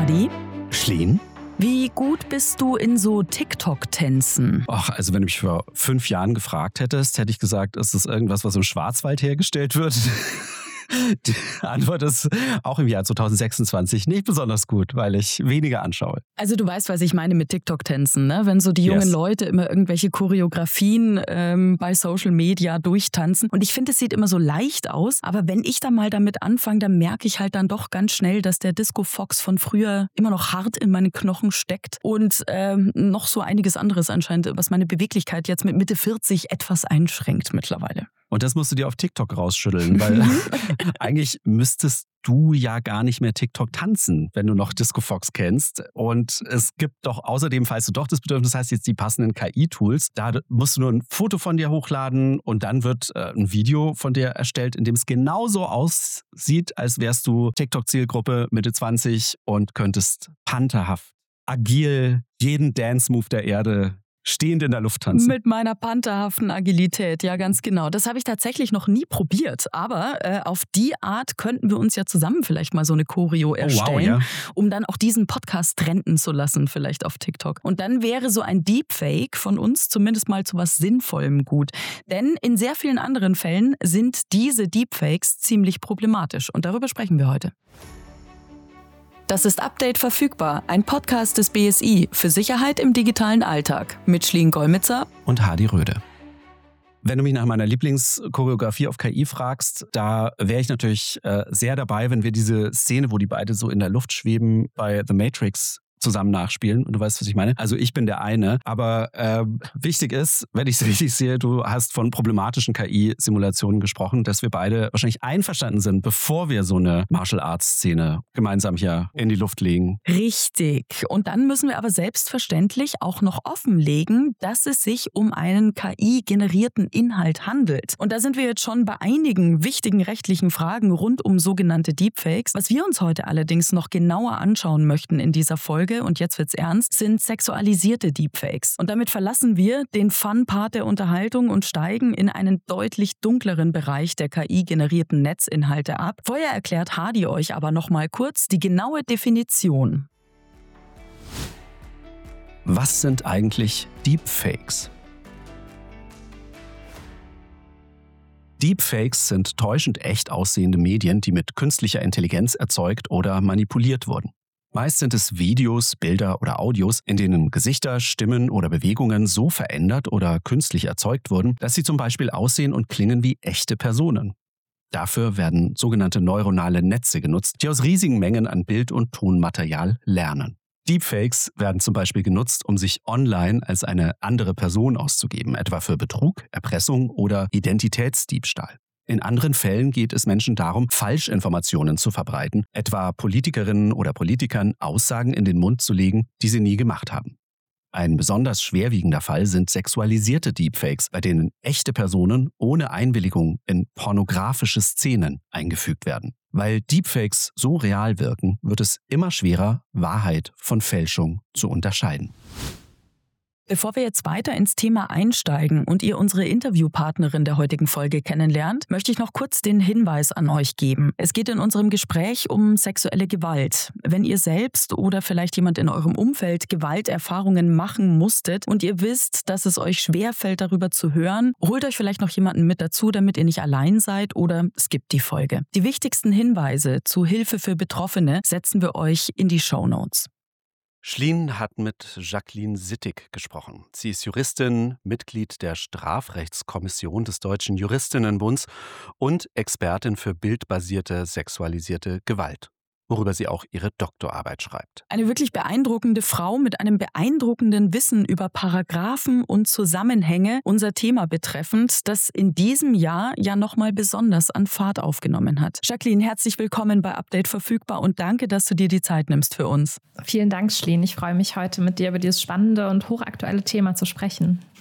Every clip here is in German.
Hadi. Schleen? Wie gut bist du in so TikTok-Tänzen? Ach, also wenn du mich vor 5 Jahren gefragt hättest, hätte ich gesagt, ist das irgendwas, was im Schwarzwald hergestellt wird? Die Antwort ist auch im Jahr 2026 nicht besonders gut, weil ich weniger anschaue. Also du weißt, was ich meine mit TikTok-Tänzen, ne? Wenn so die jungen Leute immer irgendwelche Choreografien bei Social Media durchtanzen. Und ich finde, es sieht immer so leicht aus. Aber wenn ich da mal damit anfange, dann merke ich halt dann doch ganz schnell, dass der Disco-Fox von früher immer noch hart in meinen Knochen steckt. Und noch so einiges anderes anscheinend, was meine Beweglichkeit jetzt mit Mitte 40 etwas einschränkt mittlerweile. Und das musst du dir auf TikTok rausschütteln, weil eigentlich müsstest du ja gar nicht mehr TikTok tanzen, wenn du noch Disco Fox kennst. Und es gibt doch außerdem, falls du doch das Bedürfnis hast, jetzt die passenden KI-Tools, da musst du nur ein Foto von dir hochladen und dann wird ein Video von dir erstellt, in dem es genauso aussieht, als wärst du TikTok-Zielgruppe Mitte 20 und könntest pantherhaft, agil, jeden Dance-Move der Erde stehend in der Luft tanzen. Mit meiner pantherhaften Agilität, ja ganz genau. Das habe ich tatsächlich noch nie probiert, aber auf die Art könnten wir uns ja zusammen vielleicht mal so eine Choreo erstellen, um dann auch diesen Podcast trenden zu lassen, vielleicht auf TikTok. Und dann wäre so ein Deepfake von uns zumindest mal zu was Sinnvollem gut. Denn in sehr vielen anderen Fällen sind diese Deepfakes ziemlich problematisch und darüber sprechen wir heute. Das ist Update verfügbar, ein Podcast des BSI für Sicherheit im digitalen Alltag mit Schleen Golmitzer und Hadi Röde. Wenn du mich nach meiner Lieblingschoreografie auf KI fragst, da wäre ich natürlich sehr dabei, wenn wir diese Szene, wo die beide so in der Luft schweben, bei The Matrix zusammen nachspielen. Und du weißt, was ich meine. Also ich bin der eine. Aber wichtig ist, wenn ich es richtig sehe, du hast von problematischen KI-Simulationen gesprochen, dass wir beide wahrscheinlich einverstanden sind, bevor wir so eine Martial-Arts-Szene gemeinsam hier in die Luft legen. Richtig. Und dann müssen wir aber selbstverständlich auch noch offenlegen, dass es sich um einen KI-generierten Inhalt handelt. Und da sind wir jetzt schon bei einigen wichtigen rechtlichen Fragen rund um sogenannte Deepfakes. Was wir uns heute allerdings noch genauer anschauen möchten in dieser Folge, und jetzt wird's ernst, sind sexualisierte Deepfakes. Und damit verlassen wir den Fun-Part der Unterhaltung und steigen in einen deutlich dunkleren Bereich der KI-generierten Netzinhalte ab. Vorher erklärt Hadi euch aber noch mal kurz die genaue Definition. Was sind eigentlich Deepfakes? Deepfakes sind täuschend echt aussehende Medien, die mit künstlicher Intelligenz erzeugt oder manipuliert wurden. Meist sind es Videos, Bilder oder Audios, in denen Gesichter, Stimmen oder Bewegungen so verändert oder künstlich erzeugt wurden, dass sie zum Beispiel aussehen und klingen wie echte Personen. Dafür werden sogenannte neuronale Netze genutzt, die aus riesigen Mengen an Bild- und Tonmaterial lernen. Deepfakes werden zum Beispiel genutzt, um sich online als eine andere Person auszugeben, etwa für Betrug, Erpressung oder Identitätsdiebstahl. In anderen Fällen geht es Menschen darum, Falschinformationen zu verbreiten, etwa Politikerinnen oder Politikern Aussagen in den Mund zu legen, die sie nie gemacht haben. Ein besonders schwerwiegender Fall sind sexualisierte Deepfakes, bei denen echte Personen ohne Einwilligung in pornografische Szenen eingefügt werden. Weil Deepfakes so real wirken, wird es immer schwerer, Wahrheit von Fälschung zu unterscheiden. Bevor wir jetzt weiter ins Thema einsteigen und ihr unsere Interviewpartnerin der heutigen Folge kennenlernt, möchte ich noch kurz den Hinweis an euch geben. Es geht in unserem Gespräch um sexuelle Gewalt. Wenn ihr selbst oder vielleicht jemand in eurem Umfeld Gewalterfahrungen machen musstet und ihr wisst, dass es euch schwerfällt, darüber zu hören, holt euch vielleicht noch jemanden mit dazu, damit ihr nicht allein seid, oder skippt die Folge. Die wichtigsten Hinweise zu Hilfe für Betroffene setzen wir euch in die Shownotes. Schleen hat mit Jacqueline Sittig gesprochen. Sie ist Juristin, Mitglied der Strafrechtskommission des Deutschen Juristinnenbunds und Expertin für bildbasierte sexualisierte Gewalt, worüber sie auch ihre Doktorarbeit schreibt. Eine wirklich beeindruckende Frau mit einem beeindruckenden Wissen über Paragraphen und Zusammenhänge, unser Thema betreffend, das in diesem Jahr ja nochmal besonders an Fahrt aufgenommen hat. Jacqueline, herzlich willkommen bei Update verfügbar und danke, dass du dir die Zeit nimmst für uns. Vielen Dank, Schleen. Ich freue mich heute mit dir über dieses spannende und hochaktuelle Thema zu sprechen.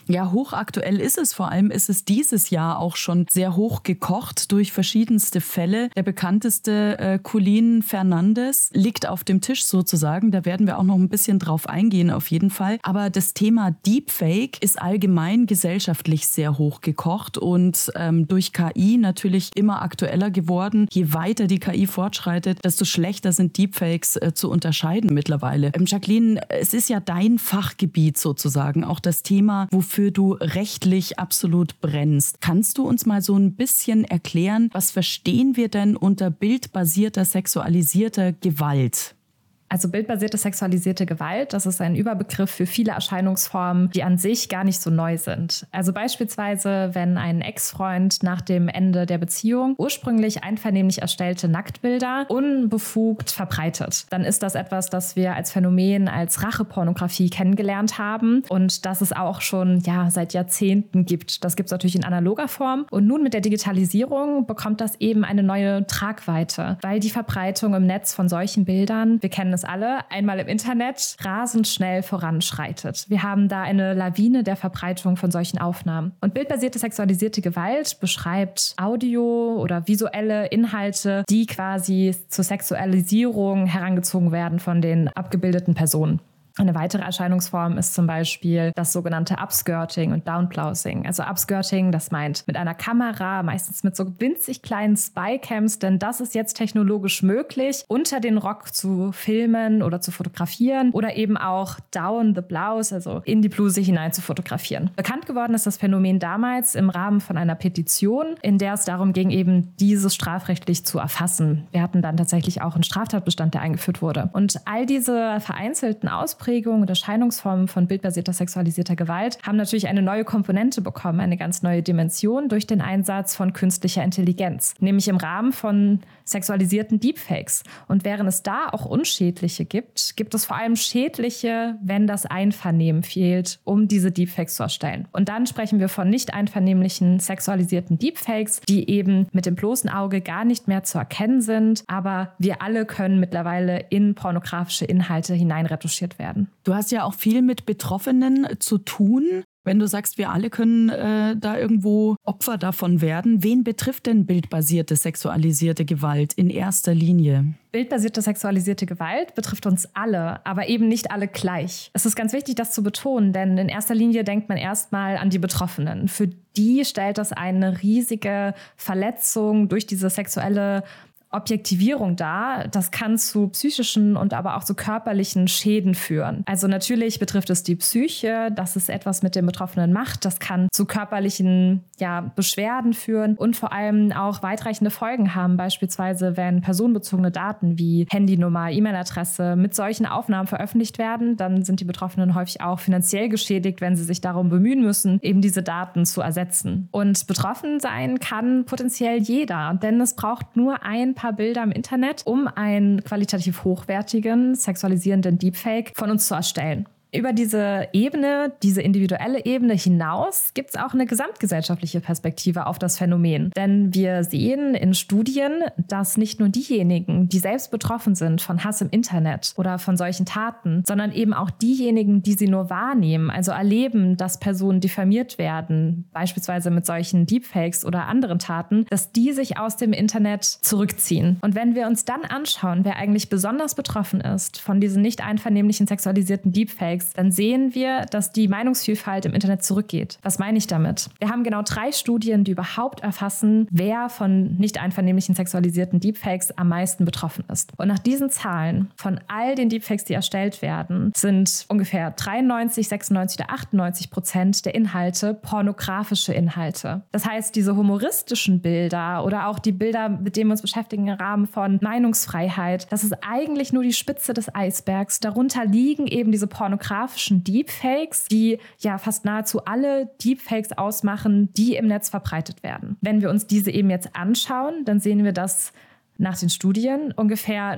Ja, hochaktuell ist es. Vor allem ist es dieses Jahr auch schon sehr hoch gekocht durch verschiedenste Fälle. Der bekannteste, Colin Fernandes, liegt auf dem Tisch sozusagen. Da werden wir auch noch ein bisschen drauf eingehen auf jeden Fall. Aber das Thema Deepfake ist allgemein gesellschaftlich sehr hoch gekocht und durch KI natürlich immer aktueller geworden. Je weiter die KI fortschreitet, desto schlechter sind Deepfakes zu unterscheiden mittlerweile. Jacqueline, es ist ja dein Fachgebiet sozusagen, auch das Thema, wofür du rechtlich absolut brennst. Kannst du uns mal so ein bisschen erklären, was verstehen wir denn unter bildbasierter sexualisierter Gewalt? Also bildbasierte sexualisierte Gewalt, das ist ein Überbegriff für viele Erscheinungsformen, die an sich gar nicht so neu sind. Also beispielsweise, wenn ein Ex-Freund nach dem Ende der Beziehung ursprünglich einvernehmlich erstellte Nacktbilder unbefugt verbreitet, dann ist das etwas, das wir als Phänomen als Rachepornografie kennengelernt haben und das es auch schon seit Jahrzehnten gibt. Das gibt es natürlich in analoger Form und nun mit der Digitalisierung bekommt das eben eine neue Tragweite, weil die Verbreitung im Netz von solchen Bildern, wir kennen es alle, einmal im Internet rasend schnell voranschreitet. Wir haben da eine Lawine der Verbreitung von solchen Aufnahmen. Und bildbasierte sexualisierte Gewalt beschreibt Audio- oder visuelle Inhalte, die quasi zur Sexualisierung herangezogen werden von den abgebildeten Personen. Eine weitere Erscheinungsform ist zum Beispiel das sogenannte Upskirting und Downblousing. Also Upskirting, das meint mit einer Kamera, meistens mit so winzig kleinen Spycams, denn das ist jetzt technologisch möglich, unter den Rock zu filmen oder zu fotografieren oder eben auch down the blouse, also in die Bluse hinein zu fotografieren. Bekannt geworden ist das Phänomen damals im Rahmen von einer Petition, in der es darum ging, eben dieses strafrechtlich zu erfassen. Wir hatten dann tatsächlich auch einen Straftatbestand, der eingeführt wurde. Und all diese vereinzelten Ausprägungen und Erscheinungsformen von bildbasierter sexualisierter Gewalt haben natürlich eine neue Komponente bekommen, eine ganz neue Dimension durch den Einsatz von künstlicher Intelligenz, nämlich im Rahmen von sexualisierten Deepfakes. Und während es da auch unschädliche gibt, gibt es vor allem schädliche, wenn das Einvernehmen fehlt, um diese Deepfakes zu erstellen. Und dann sprechen wir von nicht einvernehmlichen sexualisierten Deepfakes, die eben mit dem bloßen Auge gar nicht mehr zu erkennen sind, aber wir alle können mittlerweile in pornografische Inhalte hineinretuschiert werden. Du hast ja auch viel mit Betroffenen zu tun. Wenn du sagst, wir alle können da irgendwo Opfer davon werden, wen betrifft denn bildbasierte sexualisierte Gewalt in erster Linie? Bildbasierte sexualisierte Gewalt betrifft uns alle, aber eben nicht alle gleich. Es ist ganz wichtig, das zu betonen, denn in erster Linie denkt man erstmal an die Betroffenen. Für die stellt das eine riesige Verletzung durch diese sexuelle Objektivierung dar. Das kann zu psychischen und aber auch zu körperlichen Schäden führen. Also natürlich betrifft es die Psyche, dass es etwas mit dem Betroffenen macht. Das kann zu körperlichen Beschwerden führen und vor allem auch weitreichende Folgen haben. Beispielsweise, wenn personenbezogene Daten wie Handynummer, E-Mail-Adresse mit solchen Aufnahmen veröffentlicht werden, dann sind die Betroffenen häufig auch finanziell geschädigt, wenn sie sich darum bemühen müssen, eben diese Daten zu ersetzen. Und betroffen sein kann potenziell jeder, denn es braucht nur ein paar Bilder im Internet, um einen qualitativ hochwertigen, sexualisierenden Deepfake von uns zu erstellen. Über diese Ebene, diese individuelle Ebene hinaus gibt es auch eine gesamtgesellschaftliche Perspektive auf das Phänomen. Denn wir sehen in Studien, dass nicht nur diejenigen, die selbst betroffen sind von Hass im Internet oder von solchen Taten, sondern eben auch diejenigen, die sie nur wahrnehmen, also erleben, dass Personen diffamiert werden, beispielsweise mit solchen Deepfakes oder anderen Taten, dass die sich aus dem Internet zurückziehen. Und wenn wir uns dann anschauen, wer eigentlich besonders betroffen ist von diesen nicht einvernehmlichen sexualisierten Deepfakes, dann sehen wir, dass die Meinungsvielfalt im Internet zurückgeht. Was meine ich damit? Wir haben genau 3 Studien, die überhaupt erfassen, wer von nicht einvernehmlichen sexualisierten Deepfakes am meisten betroffen ist. Und nach diesen Zahlen von all den Deepfakes, die erstellt werden, sind ungefähr 93, 96 oder 98% der Inhalte pornografische Inhalte. Das heißt, diese humoristischen Bilder oder auch die Bilder, mit denen wir uns beschäftigen im Rahmen von Meinungsfreiheit, das ist eigentlich nur die Spitze des Eisbergs. Darunter liegen eben diese pornografischen Deepfakes, die fast nahezu alle Deepfakes ausmachen, die im Netz verbreitet werden. Wenn wir uns diese eben jetzt anschauen, dann sehen wir, dass nach den Studien ungefähr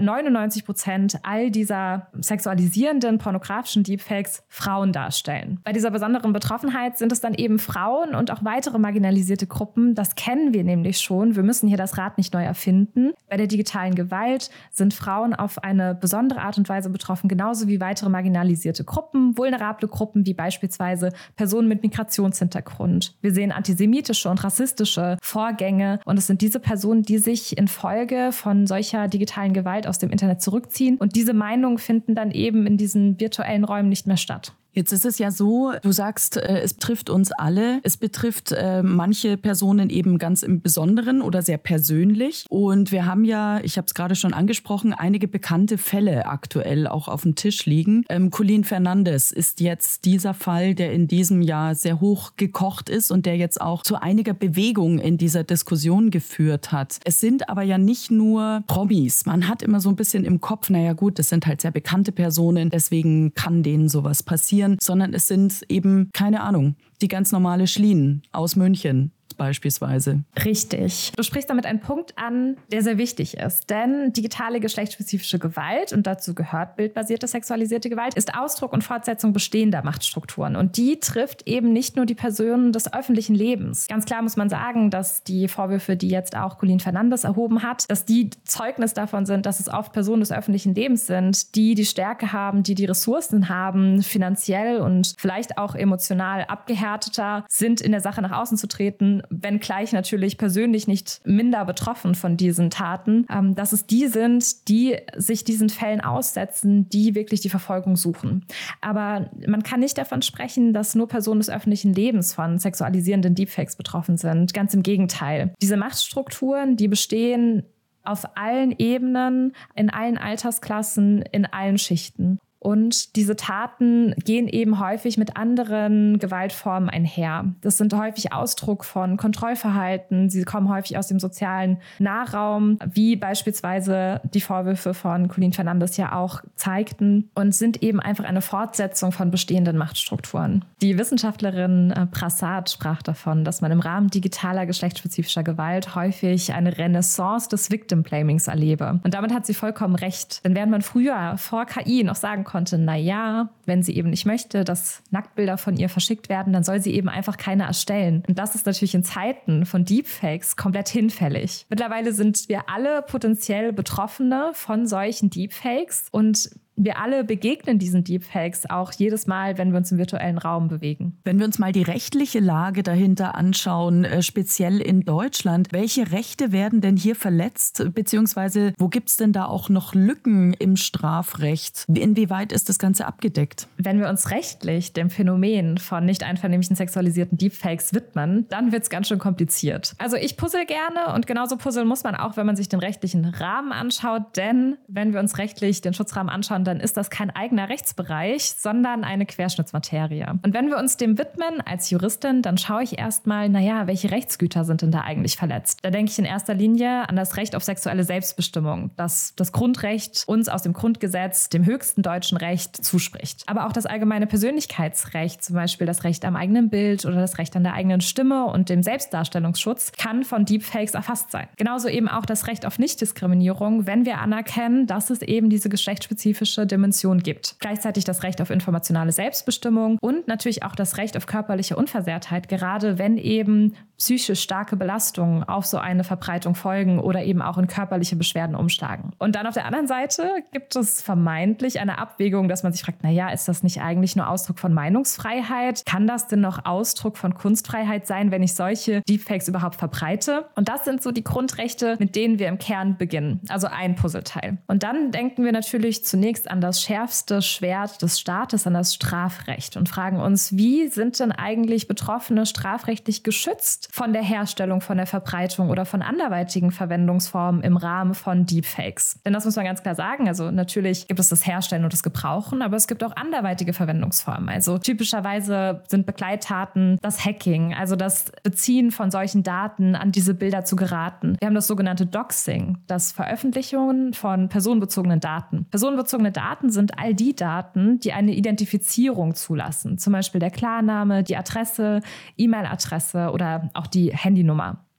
99% all dieser sexualisierenden, pornografischen Deepfakes Frauen darstellen. Bei dieser besonderen Betroffenheit sind es dann eben Frauen und auch weitere marginalisierte Gruppen. Das kennen wir nämlich schon. Wir müssen hier das Rad nicht neu erfinden. Bei der digitalen Gewalt sind Frauen auf eine besondere Art und Weise betroffen, genauso wie weitere marginalisierte Gruppen, vulnerable Gruppen wie beispielsweise Personen mit Migrationshintergrund. Wir sehen antisemitische und rassistische Vorgänge und es sind diese Personen, die sich in Folge von solcher digitalen Gewalt aus dem Internet zurückziehen und diese Meinungen finden dann eben in diesen virtuellen Räumen nicht mehr statt. Jetzt ist es ja so, du sagst, es betrifft uns alle. Es betrifft manche Personen eben ganz im Besonderen oder sehr persönlich. Und wir haben ja, ich habe es gerade schon angesprochen, einige bekannte Fälle aktuell auch auf dem Tisch liegen. Colleen Fernandes ist jetzt dieser Fall, der in diesem Jahr sehr hoch gekocht ist und der jetzt auch zu einiger Bewegung in dieser Diskussion geführt hat. Es sind aber ja nicht nur Promis. Man hat immer so ein bisschen im Kopf, naja gut, das sind halt sehr bekannte Personen, deswegen kann denen sowas passieren. Sondern es sind eben, keine Ahnung, die ganz normale Schlienen aus München beispielsweise. Richtig. Du sprichst damit einen Punkt an, der sehr wichtig ist. Denn digitale geschlechtsspezifische Gewalt, und dazu gehört bildbasierte sexualisierte Gewalt, ist Ausdruck und Fortsetzung bestehender Machtstrukturen. Und die trifft eben nicht nur die Personen des öffentlichen Lebens. Ganz klar muss man sagen, dass die Vorwürfe, die jetzt auch Colleen Fernandes erhoben hat, dass die Zeugnis davon sind, dass es oft Personen des öffentlichen Lebens sind, die die Stärke haben, die Ressourcen haben, finanziell und vielleicht auch emotional abgehärteter sind, in der Sache nach außen zu treten, wenngleich natürlich persönlich nicht minder betroffen von diesen Taten, dass es die sind, die sich diesen Fällen aussetzen, die wirklich die Verfolgung suchen. Aber man kann nicht davon sprechen, dass nur Personen des öffentlichen Lebens von sexualisierenden Deepfakes betroffen sind. Ganz im Gegenteil. Diese Machtstrukturen, die bestehen auf allen Ebenen, in allen Altersklassen, in allen Schichten. Und diese Taten gehen eben häufig mit anderen Gewaltformen einher. Das sind häufig Ausdruck von Kontrollverhalten. Sie kommen häufig aus dem sozialen Nahraum, wie beispielsweise die Vorwürfe von Colleen Fernandes ja auch zeigten, und sind eben einfach eine Fortsetzung von bestehenden Machtstrukturen. Die Wissenschaftlerin Prasad sprach davon, dass man im Rahmen digitaler geschlechtsspezifischer Gewalt häufig eine Renaissance des Victim-Blamings erlebe. Und damit hat sie vollkommen recht. Denn während man früher vor KI noch sagen konnte, naja, wenn sie eben nicht möchte, dass Nacktbilder von ihr verschickt werden, dann soll sie eben einfach keine erstellen. Und das ist natürlich in Zeiten von Deepfakes komplett hinfällig. Mittlerweile sind wir alle potenziell Betroffene von solchen Deepfakes und wir alle begegnen diesen Deepfakes auch jedes Mal, wenn wir uns im virtuellen Raum bewegen. Wenn wir uns mal die rechtliche Lage dahinter anschauen, speziell in Deutschland, welche Rechte werden denn hier verletzt? Beziehungsweise wo gibt es denn da auch noch Lücken im Strafrecht? Inwieweit ist das Ganze abgedeckt? Wenn wir uns rechtlich dem Phänomen von nicht einvernehmlichen sexualisierten Deepfakes widmen, dann wird es ganz schön kompliziert. Also ich puzzle gerne und genauso puzzeln muss man auch, wenn man sich den rechtlichen Rahmen anschaut. Denn wenn wir uns rechtlich den Schutzrahmen anschauen, dann ist das kein eigener Rechtsbereich, sondern eine Querschnittsmaterie. Und wenn wir uns dem widmen als Juristin, dann schaue ich erstmal, welche Rechtsgüter sind denn da eigentlich verletzt? Da denke ich in erster Linie an das Recht auf sexuelle Selbstbestimmung, das das Grundrecht uns aus dem Grundgesetz, dem höchsten deutschen Recht, zuspricht. Aber auch das allgemeine Persönlichkeitsrecht, zum Beispiel das Recht am eigenen Bild oder das Recht an der eigenen Stimme und dem Selbstdarstellungsschutz, kann von Deepfakes erfasst sein. Genauso eben auch das Recht auf Nichtdiskriminierung, wenn wir anerkennen, dass es eben diese geschlechtsspezifische Dimension gibt. Gleichzeitig das Recht auf informationale Selbstbestimmung und natürlich auch das Recht auf körperliche Unversehrtheit, gerade wenn eben psychisch starke Belastungen auf so eine Verbreitung folgen oder eben auch in körperliche Beschwerden umschlagen. Und dann auf der anderen Seite gibt es vermeintlich eine Abwägung, dass man sich fragt, ist das nicht eigentlich nur Ausdruck von Meinungsfreiheit? Kann das denn noch Ausdruck von Kunstfreiheit sein, wenn ich solche Deepfakes überhaupt verbreite? Und das sind so die Grundrechte, mit denen wir im Kern beginnen. Also ein Puzzleteil. Und dann denken wir natürlich zunächst an das schärfste Schwert des Staates, an das Strafrecht und fragen uns, wie sind denn eigentlich Betroffene strafrechtlich geschützt von der Herstellung, von der Verbreitung oder von anderweitigen Verwendungsformen im Rahmen von Deepfakes? Denn das muss man ganz klar sagen, also natürlich gibt es das Herstellen und das Gebrauchen, aber es gibt auch anderweitige Verwendungsformen. Also typischerweise sind Begleittaten das Hacking, also das Beziehen von solchen Daten, an diese Bilder zu geraten. Wir haben das sogenannte Doxing, das Veröffentlichungen von personenbezogenen Daten. Personenbezogene Daten sind all die Daten, die eine Identifizierung zulassen. Zum Beispiel der Klarname, die Adresse, E-Mail-Adresse oder auch die Handynummer.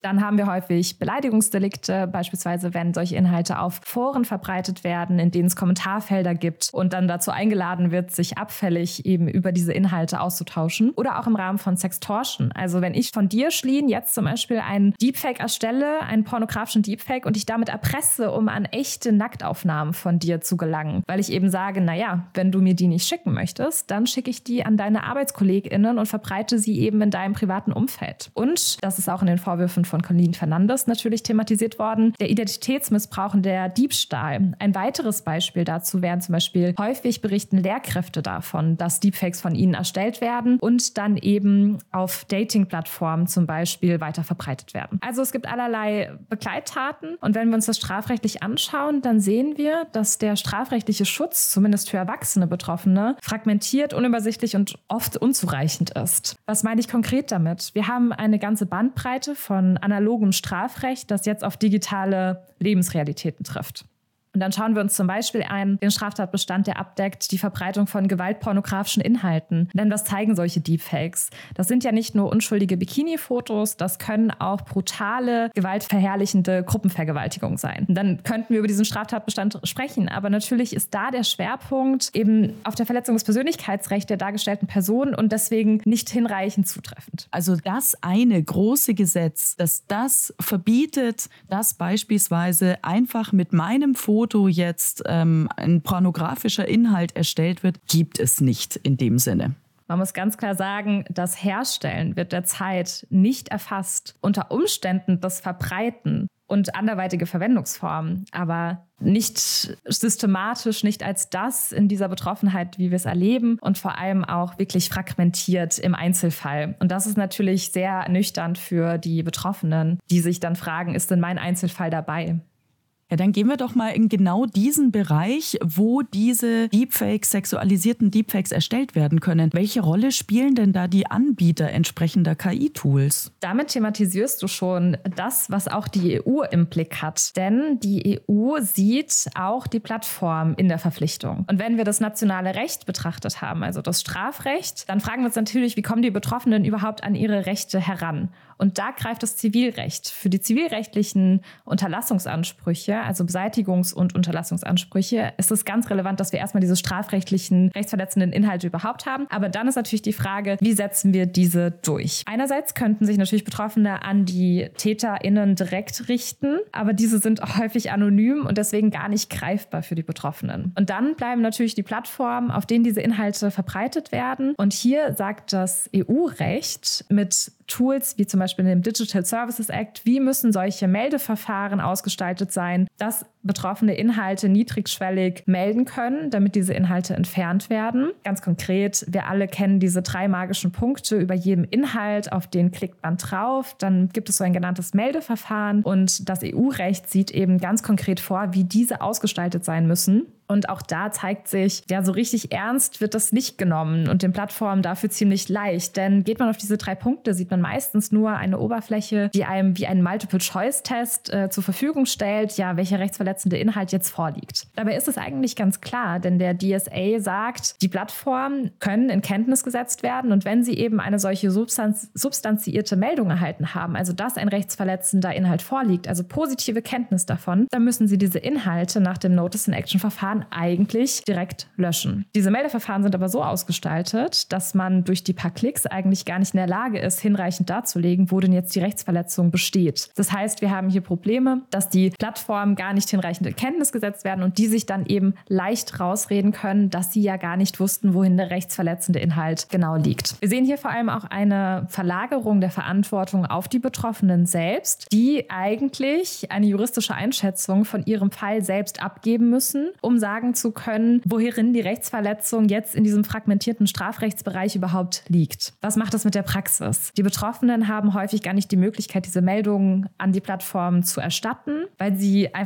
Dann haben wir häufig Beleidigungsdelikte, beispielsweise wenn solche Inhalte auf Foren verbreitet werden, in denen es Kommentarfelder gibt und dann dazu eingeladen wird, sich abfällig eben über diese Inhalte auszutauschen. Oder auch im Rahmen von Sextortion. Also wenn ich von dir, Schleen, jetzt zum Beispiel einen Deepfake erstelle, einen pornografischen Deepfake und ich damit erpresse, um an echte Nacktaufnahmen von dir zu gelangen, weil ich eben sage, naja, wenn du mir die nicht schicken möchtest, dann schicke ich die an deine ArbeitskollegInnen und verbreite sie eben in deinem privaten Umfeld. Und das ist auch in den Vorwürfen von Colleen Fernandes natürlich thematisiert worden, der Identitätsmissbrauch und der Diebstahl. Ein weiteres Beispiel dazu wären zum Beispiel, häufig berichten Lehrkräfte davon, dass Deepfakes von ihnen erstellt werden und dann eben auf Dating-Plattformen zum Beispiel weiter verbreitet werden. Also es gibt allerlei Begleittaten und wenn wir uns das strafrechtlich anschauen, dann sehen wir, dass der strafrechtliche Schutz, zumindest für erwachsene Betroffene, fragmentiert, unübersichtlich und oft unzureichend ist. Was meine ich konkret damit? Wir haben eine ganze Bandbreite von analogem Strafrecht, das jetzt auf digitale Lebensrealitäten trifft. Und dann schauen wir uns zum Beispiel den Straftatbestand, der abdeckt die Verbreitung von gewaltpornografischen Inhalten. Denn was zeigen solche Deepfakes? Das sind ja nicht nur unschuldige Bikini-Fotos, das können auch brutale, gewaltverherrlichende Gruppenvergewaltigungen sein. Und dann könnten wir über diesen Straftatbestand sprechen. Aber natürlich ist da der Schwerpunkt eben auf der Verletzung des Persönlichkeitsrechts der dargestellten Person und deswegen nicht hinreichend zutreffend. Also das eine große Gesetz, das verbietet, dass beispielsweise einfach mit meinem Foto jetzt ein pornografischer Inhalt erstellt wird, gibt es nicht in dem Sinne. Man muss ganz klar sagen, das Herstellen wird derzeit nicht erfasst. Unter Umständen das Verbreiten und anderweitige Verwendungsformen, aber nicht systematisch, nicht als das in dieser Betroffenheit, wie wir es erleben und vor allem auch wirklich fragmentiert im Einzelfall. Und das ist natürlich sehr ernüchternd für die Betroffenen, die sich dann fragen, ist denn mein Einzelfall dabei? Ja, dann gehen wir doch mal in genau diesen Bereich, wo diese Deepfakes, sexualisierten Deepfakes erstellt werden können. Welche Rolle spielen denn da die Anbieter entsprechender KI-Tools? Damit thematisierst du schon das, was auch die EU im Blick hat. Denn die EU sieht auch die Plattform in der Verpflichtung. Und wenn wir das nationale Recht betrachtet haben, also das Strafrecht, dann fragen wir uns natürlich, wie kommen die Betroffenen überhaupt an ihre Rechte heran? Und da greift das Zivilrecht. Für die zivilrechtlichen Unterlassungsansprüche, also Beseitigungs- und Unterlassungsansprüche, ist es ganz relevant, dass wir erstmal diese strafrechtlichen, rechtsverletzenden Inhalte überhaupt haben. Aber dann ist natürlich die Frage, wie setzen wir diese durch? Einerseits könnten sich natürlich Betroffene an die TäterInnen direkt richten, aber diese sind häufig anonym und deswegen gar nicht greifbar für die Betroffenen. Und dann bleiben natürlich die Plattformen, auf denen diese Inhalte verbreitet werden. Und hier sagt das EU-Recht mit Tools wie zum Beispiel in dem Digital Services Act, wie müssen solche Meldeverfahren ausgestaltet sein, dass betroffene Inhalte niedrigschwellig melden können, damit diese Inhalte entfernt werden. Ganz konkret, wir alle kennen diese 3 magischen Punkte über jedem Inhalt, auf den klickt man drauf, dann gibt es so ein genanntes Meldeverfahren und das EU-Recht sieht eben ganz konkret vor, wie diese ausgestaltet sein müssen. Und auch da zeigt sich, ja, so richtig ernst wird das nicht genommen und den Plattformen dafür ziemlich leicht. Denn geht man auf diese 3 Punkte, sieht man meistens nur eine Oberfläche, die einem wie ein Multiple-Choice-Test zur Verfügung stellt, ja, welcher rechtsverletzende Inhalt jetzt vorliegt. Dabei ist es eigentlich ganz klar, denn der DSA sagt, die Plattformen können in Kenntnis gesetzt werden und wenn sie eben eine solche substanziierte Meldung erhalten haben, also dass ein rechtsverletzender Inhalt vorliegt, also positive Kenntnis davon, dann müssen sie diese Inhalte nach dem Notice-and-Action-Verfahren eigentlich direkt löschen. Diese Meldeverfahren sind aber so ausgestaltet, dass man durch die paar Klicks eigentlich gar nicht in der Lage ist, hinreichend darzulegen, wo denn jetzt die Rechtsverletzung besteht. Das heißt, wir haben hier Probleme, dass die Plattformen gar nicht hinreichend in Kenntnis gesetzt werden und die sich dann eben leicht rausreden können, dass sie ja gar nicht wussten, wohin der rechtsverletzende Inhalt genau liegt. Wir sehen hier vor allem auch eine Verlagerung der Verantwortung auf die Betroffenen selbst, die eigentlich eine juristische Einschätzung von ihrem Fall selbst abgeben müssen, um sagen zu können, worin die Rechtsverletzung jetzt in diesem fragmentierten Strafrechtsbereich überhaupt liegt. Was macht das mit der Praxis? Die Betroffenen haben häufig gar nicht die Möglichkeit, diese Meldungen an die Plattform zu erstatten, weil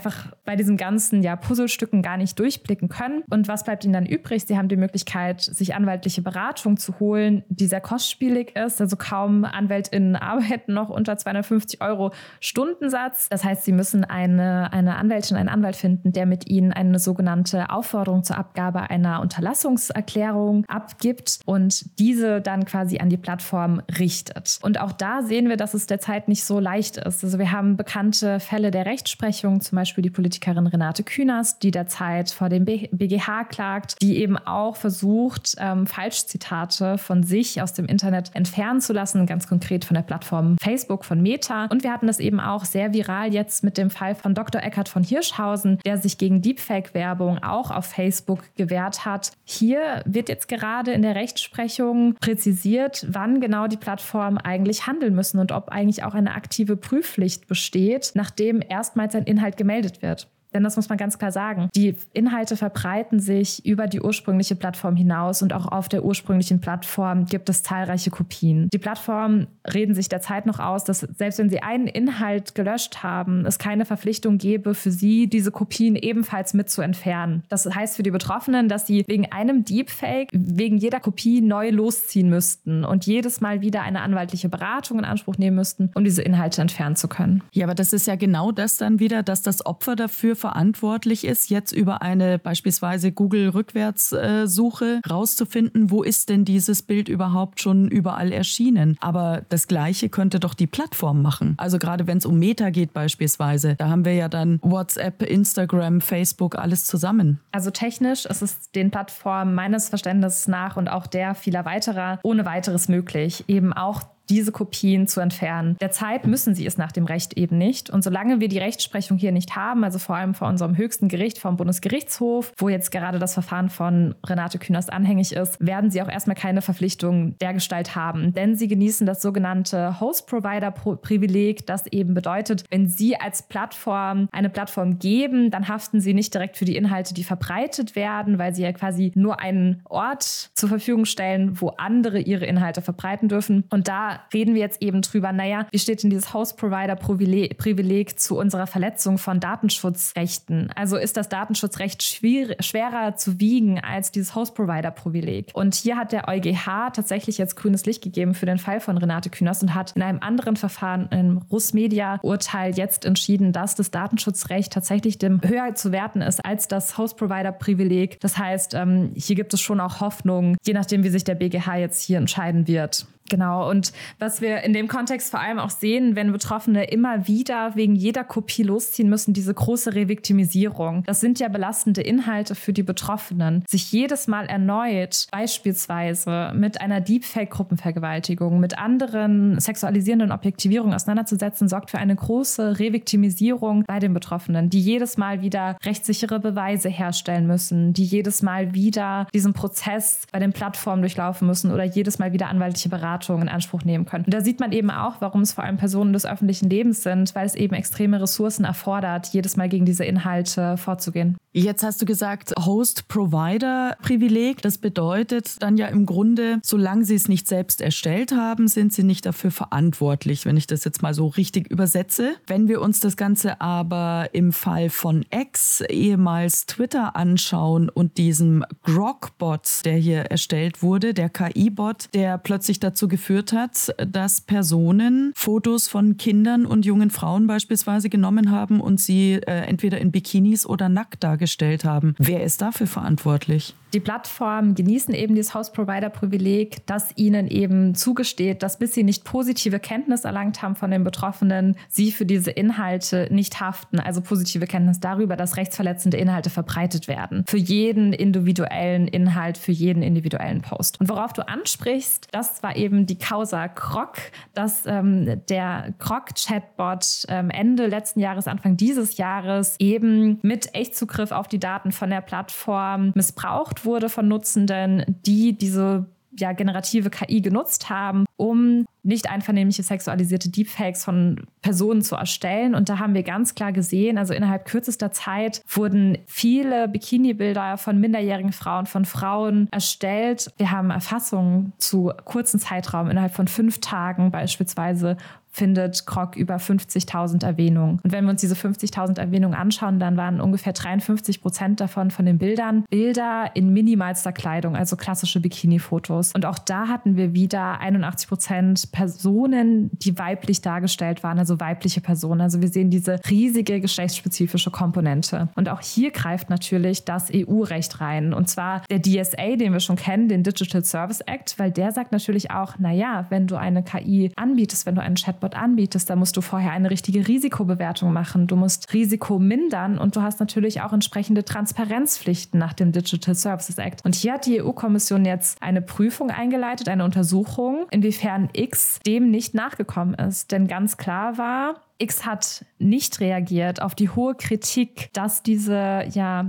bei diesen ganzen Puzzlestücken gar nicht durchblicken können. Und was bleibt ihnen dann übrig? Sie haben die Möglichkeit, sich anwaltliche Beratung zu holen, die sehr kostspielig ist. Also kaum AnwältInnen arbeiten noch unter 250 € Stundensatz. Das heißt, sie müssen eine Anwältin, einen Anwalt finden, der mit ihnen eine sogenannte Aufforderung zur Abgabe einer Unterlassungserklärung abgibt und diese dann quasi an die Plattform richtet. Und auch da sehen wir, dass es derzeit nicht so leicht ist. Also wir haben bekannte Fälle der Rechtsprechung, zum Beispiel die Politikerin Renate Künast, die derzeit vor dem BGH klagt, die eben auch versucht, Falschzitate von sich aus dem Internet entfernen zu lassen, ganz konkret von der Plattform Facebook, von Meta. Und wir hatten das eben auch sehr viral jetzt mit dem Fall von Dr. Eckhard von Hirschhausen, der sich gegen Deepfake-Werbung auch auf Facebook gewehrt hat. Hier wird jetzt gerade in der Rechtsprechung präzisiert, wann genau die Plattformen eigentlich handeln müssen und ob eigentlich auch eine aktive Prüfpflicht besteht, nachdem erstmals ein Inhalt gemeldet wird. Denn das muss man ganz klar sagen. Die Inhalte verbreiten sich über die ursprüngliche Plattform hinaus und auch auf der ursprünglichen Plattform gibt es zahlreiche Kopien. Die Plattformen reden sich derzeit noch aus, dass selbst wenn sie einen Inhalt gelöscht haben, es keine Verpflichtung gäbe für sie, diese Kopien ebenfalls mit zu entfernen. Das heißt für die Betroffenen, dass sie wegen einem Deepfake, wegen jeder Kopie neu losziehen müssten und jedes Mal wieder eine anwaltliche Beratung in Anspruch nehmen müssten, um diese Inhalte entfernen zu können. Ja, aber das ist ja genau das dann wieder, dass das Opfer dafür verantwortlich ist, jetzt über eine beispielsweise Google-Rückwärtssuche rauszufinden, wo ist denn dieses Bild überhaupt schon überall erschienen. Aber das Gleiche könnte doch die Plattform machen. Also gerade wenn es um Meta geht beispielsweise, da haben wir ja dann WhatsApp, Instagram, Facebook, alles zusammen. Also technisch ist es den Plattformen meines Verständnisses nach und auch der vieler weiterer ohne weiteres möglich, eben auch diese Kopien zu entfernen. Derzeit müssen sie es nach dem Recht eben nicht. Und solange wir die Rechtsprechung hier nicht haben, also vor allem vor unserem höchsten Gericht, vom Bundesgerichtshof, wo jetzt gerade das Verfahren von Renate Künast anhängig ist, werden sie auch erstmal keine Verpflichtung dergestalt haben. Denn sie genießen das sogenannte Host-Provider-Privileg, das eben bedeutet, wenn sie als Plattform eine Plattform geben, dann haften sie nicht direkt für die Inhalte, die verbreitet werden, weil sie ja quasi nur einen Ort zur Verfügung stellen, wo andere ihre Inhalte verbreiten dürfen. Und da reden wir jetzt eben drüber, wie steht denn dieses Host-Provider-Privileg zu unserer Verletzung von Datenschutzrechten? Also ist das Datenschutzrecht schwerer zu wiegen als dieses Host-Provider-Privileg? Und hier hat der EuGH tatsächlich jetzt grünes Licht gegeben für den Fall von Renate Künast und hat in einem anderen Verfahren, im Russmedia-Urteil, jetzt entschieden, dass das Datenschutzrecht tatsächlich dem höher zu werten ist als das Host-Provider-Privileg. Das heißt, hier gibt es schon auch Hoffnung, je nachdem, wie sich der BGH jetzt hier entscheiden wird. Genau, und was wir in dem Kontext vor allem auch sehen, wenn Betroffene immer wieder wegen jeder Kopie losziehen müssen, diese große Reviktimisierung. Das sind ja belastende Inhalte für die Betroffenen. Sich jedes Mal erneut beispielsweise mit einer Deepfake-Gruppenvergewaltigung, mit anderen sexualisierenden Objektivierungen auseinanderzusetzen, sorgt für eine große Reviktimisierung bei den Betroffenen, die jedes Mal wieder rechtssichere Beweise herstellen müssen, die jedes Mal wieder diesen Prozess bei den Plattformen durchlaufen müssen oder jedes Mal wieder anwaltliche Beratung in Anspruch nehmen können. Und da sieht man eben auch, warum es vor allem Personen des öffentlichen Lebens sind, weil es eben extreme Ressourcen erfordert, jedes Mal gegen diese Inhalte vorzugehen. Jetzt hast du gesagt, Host-Provider-Privileg. Das bedeutet dann ja im Grunde, solange sie es nicht selbst erstellt haben, sind sie nicht dafür verantwortlich, wenn ich das jetzt mal so richtig übersetze. Wenn wir uns das Ganze aber im Fall von X, ehemals Twitter, anschauen und diesem Grok-Bot, der hier erstellt wurde, der KI-Bot, der plötzlich dazu geführt hat, dass Personen Fotos von Kindern und jungen Frauen beispielsweise genommen haben und sie entweder in Bikinis oder nackt dargestellt haben. Wer ist dafür verantwortlich? Die Plattformen genießen eben dieses Host-Provider-Privileg, das ihnen eben zugesteht, dass bis sie nicht positive Kenntnis erlangt haben von den Betroffenen, sie für diese Inhalte nicht haften. Also positive Kenntnis darüber, dass rechtsverletzende Inhalte verbreitet werden. Für jeden individuellen Inhalt, für jeden individuellen Post. Und worauf du ansprichst, das war eben die Causa Grok, dass der Grok-Chatbot Ende letzten Jahres, Anfang dieses Jahres eben mit Echtzugriff auf die Daten von der Plattform missbraucht wurde von Nutzenden, die diese generative KI genutzt haben, um nicht einvernehmliche sexualisierte Deepfakes von Personen zu erstellen. Und da haben wir ganz klar gesehen, also innerhalb kürzester Zeit wurden viele Bikini-Bilder von minderjährigen Frauen, von Frauen erstellt. Wir haben Erfassungen zu kurzen Zeitraum, innerhalb von 5 Tagen beispielsweise, findet Grok über 50.000 Erwähnungen. Und wenn wir uns diese 50.000 Erwähnungen anschauen, dann waren ungefähr 53% davon von den Bildern Bilder in minimalster Kleidung, also klassische Bikini-Fotos. Und auch da hatten wir wieder 81% Personen, die weiblich dargestellt waren, also weibliche Personen. Also wir sehen diese riesige geschlechtsspezifische Komponente. Und auch hier greift natürlich das EU-Recht rein. Und zwar der DSA, den wir schon kennen, den Digital Service Act, weil der sagt natürlich auch, naja, wenn du eine KI anbietest, wenn du einen Chatbot anbietest, dann musst du vorher eine richtige Risikobewertung machen. Du musst Risiko mindern und du hast natürlich auch entsprechende Transparenzpflichten nach dem Digital Services Act. Und hier hat die EU-Kommission jetzt eine Prüfung eingeleitet, eine Untersuchung, inwiefern X dem nicht nachgekommen ist. Denn ganz klar war, X hat nicht reagiert auf die hohe Kritik, dass diese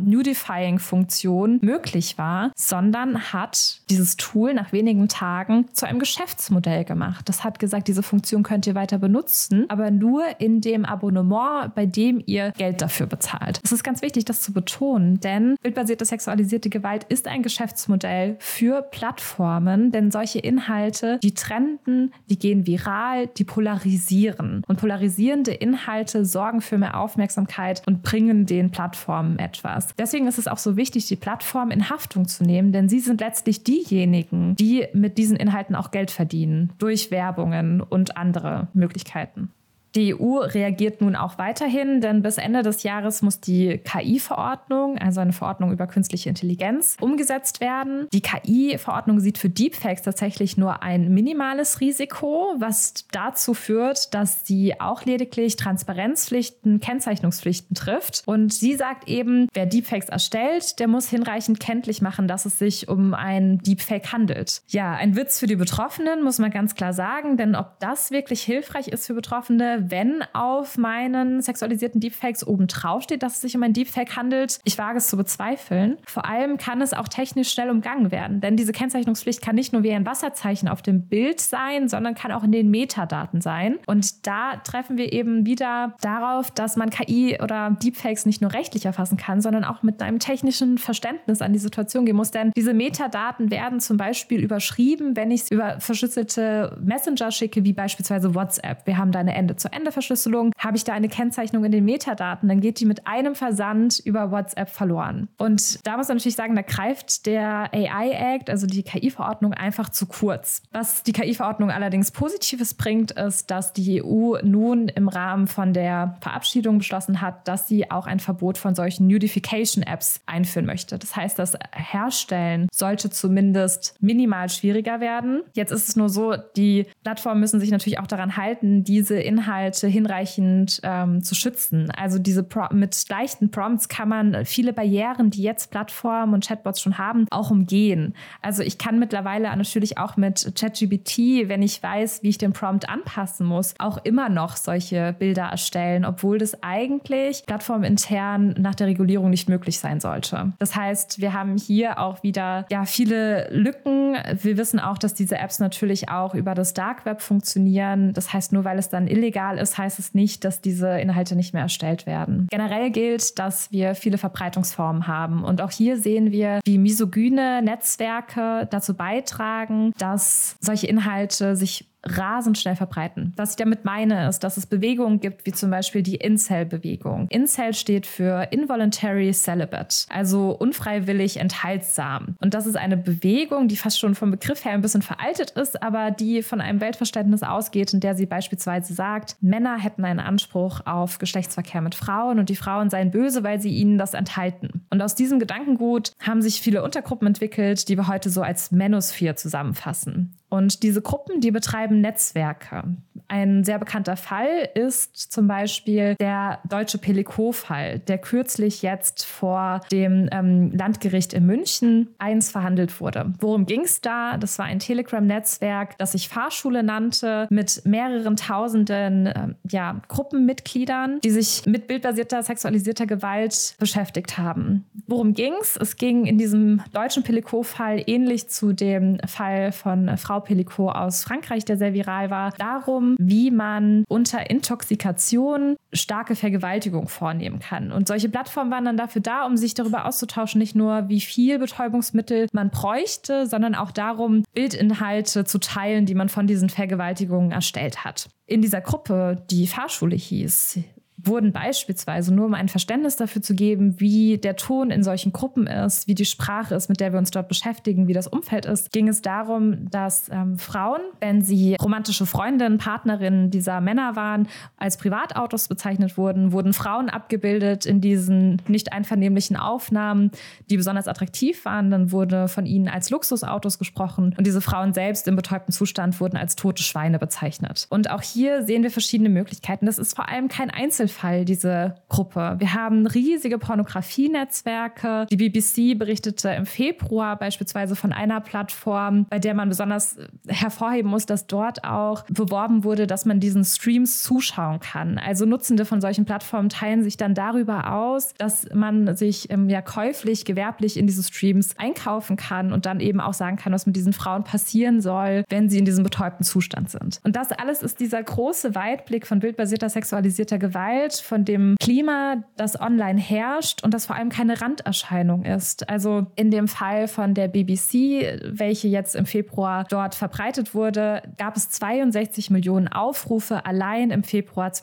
Nudifying-Funktion möglich war, sondern hat dieses Tool nach wenigen Tagen zu einem Geschäftsmodell gemacht. Das hat gesagt, diese Funktion könnt ihr weiter benutzen, aber nur in dem Abonnement, bei dem ihr Geld dafür bezahlt. Es ist ganz wichtig, das zu betonen, denn bildbasierte sexualisierte Gewalt ist ein Geschäftsmodell für Plattformen, denn solche Inhalte, die trenden, die gehen viral, die polarisieren. Und polarisieren Inhalte sorgen für mehr Aufmerksamkeit und bringen den Plattformen etwas. Deswegen ist es auch so wichtig, die Plattformen in Haftung zu nehmen, denn sie sind letztlich diejenigen, die mit diesen Inhalten auch Geld verdienen, durch Werbungen und andere Möglichkeiten. Die EU reagiert nun auch weiterhin, denn bis Ende des Jahres muss die KI-Verordnung, also eine Verordnung über künstliche Intelligenz, umgesetzt werden. Die KI-Verordnung sieht für Deepfakes tatsächlich nur ein minimales Risiko, was dazu führt, dass sie auch lediglich Transparenzpflichten, Kennzeichnungspflichten trifft. Und sie sagt eben, wer Deepfakes erstellt, der muss hinreichend kenntlich machen, dass es sich um ein Deepfake handelt. Ja, ein Witz für die Betroffenen, muss man ganz klar sagen, denn ob das wirklich hilfreich ist für Betroffene, wenn auf meinen sexualisierten Deepfakes oben drauf steht, dass es sich um ein Deepfake handelt. Ich wage es zu bezweifeln. Vor allem kann es auch technisch schnell umgangen werden, denn diese Kennzeichnungspflicht kann nicht nur wie ein Wasserzeichen auf dem Bild sein, sondern kann auch in den Metadaten sein. Und da treffen wir eben wieder darauf, dass man KI oder Deepfakes nicht nur rechtlich erfassen kann, sondern auch mit einem technischen Verständnis an die Situation gehen muss. Denn diese Metadaten werden zum Beispiel überschrieben, wenn ich es über verschlüsselte Messenger schicke, wie beispielsweise WhatsApp. Wir haben da eine Ende-zu-Ende-Verschlüsselung, habe ich da eine Kennzeichnung in den Metadaten, dann geht die mit einem Versand über WhatsApp verloren. Und da muss man natürlich sagen, da greift der AI Act, also die KI-Verordnung, einfach zu kurz. Was die KI-Verordnung allerdings Positives bringt, ist, dass die EU nun im Rahmen von der Verabschiedung beschlossen hat, dass sie auch ein Verbot von solchen Nudification-Apps einführen möchte. Das heißt, das Herstellen sollte zumindest minimal schwieriger werden. Jetzt ist es nur so, die Plattformen müssen sich natürlich auch daran halten, diese Inhalte hinreichend zu schützen. Also mit leichten Prompts kann man viele Barrieren, die jetzt Plattformen und Chatbots schon haben, auch umgehen. Also ich kann mittlerweile natürlich auch mit ChatGPT, wenn ich weiß, wie ich den Prompt anpassen muss, auch immer noch solche Bilder erstellen, obwohl das eigentlich plattformintern nach der Regulierung nicht möglich sein sollte. Das heißt, wir haben hier auch wieder viele Lücken. Wir wissen auch, dass diese Apps natürlich auch über das Dark Web funktionieren. Das heißt, nur weil es dann illegal ist, heißt es nicht, dass diese Inhalte nicht mehr erstellt werden. Generell gilt, dass wir viele Verbreitungsformen haben. Und auch hier sehen wir, wie misogyne Netzwerke dazu beitragen, dass solche Inhalte sich rasend schnell verbreiten. Was ich damit meine, ist, dass es Bewegungen gibt, wie zum Beispiel die Incel-Bewegung. Incel steht für Involuntary Celibate, also unfreiwillig enthaltsam. Und das ist eine Bewegung, die fast schon vom Begriff her ein bisschen veraltet ist, aber die von einem Weltverständnis ausgeht, in der sie beispielsweise sagt, Männer hätten einen Anspruch auf Geschlechtsverkehr mit Frauen und die Frauen seien böse, weil sie ihnen das enthalten. Und aus diesem Gedankengut haben sich viele Untergruppen entwickelt, die wir heute so als Manosphere zusammenfassen. Und diese Gruppen, die betreiben Netzwerke. Ein sehr bekannter Fall ist zum Beispiel der deutsche Pelico-Fall, der kürzlich jetzt vor dem Landgericht in München verhandelt wurde. Worum ging es da? Das war ein Telegram-Netzwerk, das sich Fahrschule nannte, mit mehreren tausenden Gruppenmitgliedern, die sich mit bildbasierter sexualisierter Gewalt beschäftigt haben. Worum ging's? Es ging in diesem deutschen Pellicot-Fall ähnlich zu dem Fall von Frau Pellicot aus Frankreich, der sehr viral war, darum, wie man unter Intoxikation starke Vergewaltigung vornehmen kann. Und solche Plattformen waren dann dafür da, um sich darüber auszutauschen, nicht nur wie viel Betäubungsmittel man bräuchte, sondern auch darum, Bildinhalte zu teilen, die man von diesen Vergewaltigungen erstellt hat. In dieser Gruppe, die Fahrschule hieß, wurden beispielsweise, nur um ein Verständnis dafür zu geben, wie der Ton in solchen Gruppen ist, wie die Sprache ist, mit der wir uns dort beschäftigen, wie das Umfeld ist, ging es darum, dass Frauen, wenn sie romantische Freundinnen, Partnerinnen dieser Männer waren, als Privatautos bezeichnet wurden Frauen abgebildet in diesen nicht einvernehmlichen Aufnahmen, die besonders attraktiv waren. Dann wurde von ihnen als Luxusautos gesprochen und diese Frauen selbst im betäubten Zustand wurden als tote Schweine bezeichnet. Und auch hier sehen wir verschiedene Möglichkeiten. Das ist vor allem kein Einzelfall, diese Gruppe. Wir haben riesige Pornografienetzwerke. Die BBC berichtete im Februar beispielsweise von einer Plattform, bei der man besonders hervorheben muss, dass dort auch beworben wurde, dass man diesen Streams zuschauen kann. Also Nutzende von solchen Plattformen teilen sich dann darüber aus, dass man sich käuflich, gewerblich in diese Streams einkaufen kann und dann eben auch sagen kann, was mit diesen Frauen passieren soll, wenn sie in diesem betäubten Zustand sind. Und das alles ist dieser große Weitblick von bildbasierter sexualisierter Gewalt, von dem Klima, das online herrscht und das vor allem keine Randerscheinung ist. Also in dem Fall von der BBC, welche jetzt im Februar dort verbreitet wurde, gab es 62 Millionen Aufrufe allein im Februar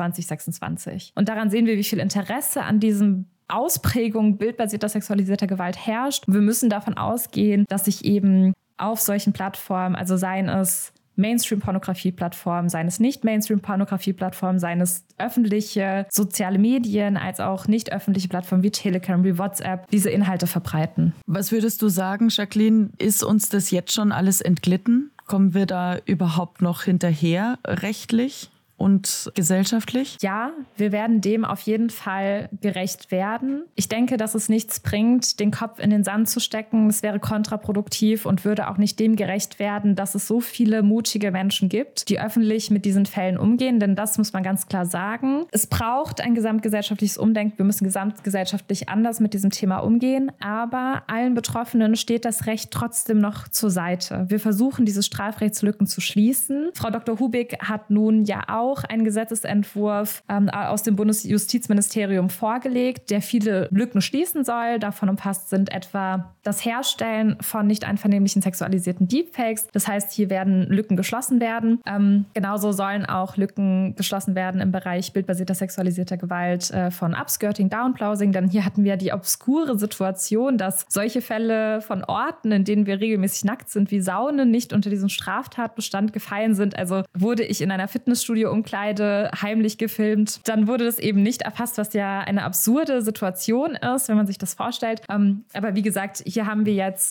2026. Und daran sehen wir, wie viel Interesse an diesem Ausprägung bildbasierter sexualisierter Gewalt herrscht. Und wir müssen davon ausgehen, dass sich eben auf solchen Plattformen, also seien es Mainstream-Pornografie-Plattformen, seien es nicht Mainstream-Pornografie-Plattformen, seien es öffentliche soziale Medien, als auch nicht öffentliche Plattformen wie Telegram, wie WhatsApp, diese Inhalte verbreiten. Was würdest du sagen, Jacqueline, ist uns das jetzt schon alles entglitten? Kommen wir da überhaupt noch hinterher rechtlich und gesellschaftlich? Ja, wir werden dem auf jeden Fall gerecht werden. Ich denke, dass es nichts bringt, den Kopf in den Sand zu stecken. Es wäre kontraproduktiv und würde auch nicht dem gerecht werden, dass es so viele mutige Menschen gibt, die öffentlich mit diesen Fällen umgehen. Denn das muss man ganz klar sagen. Es braucht ein gesamtgesellschaftliches Umdenken. Wir müssen gesamtgesellschaftlich anders mit diesem Thema umgehen. Aber allen Betroffenen steht das Recht trotzdem noch zur Seite. Wir versuchen, diese Strafrechtslücken zu schließen. Frau Dr. Hubig hat nun ja auch einen Gesetzesentwurf aus dem Bundesjustizministerium vorgelegt, der viele Lücken schließen soll. Davon umfasst sind etwa das Herstellen von nicht einvernehmlichen sexualisierten Deepfakes. Das heißt, hier werden Lücken geschlossen werden. Genauso sollen auch Lücken geschlossen werden im Bereich bildbasierter sexualisierter Gewalt von Upskirting, Downplousing. Denn hier hatten wir die obskure Situation, dass solche Fälle von Orten, in denen wir regelmäßig nackt sind, wie Saunen, nicht unter diesen Straftatbestand gefallen sind. Also wurde ich in einer Fitnessstudio Umkleide heimlich gefilmt, dann wurde das eben nicht erfasst, was ja eine absurde Situation ist, wenn man sich das vorstellt. Aber wie gesagt, hier haben wir jetzt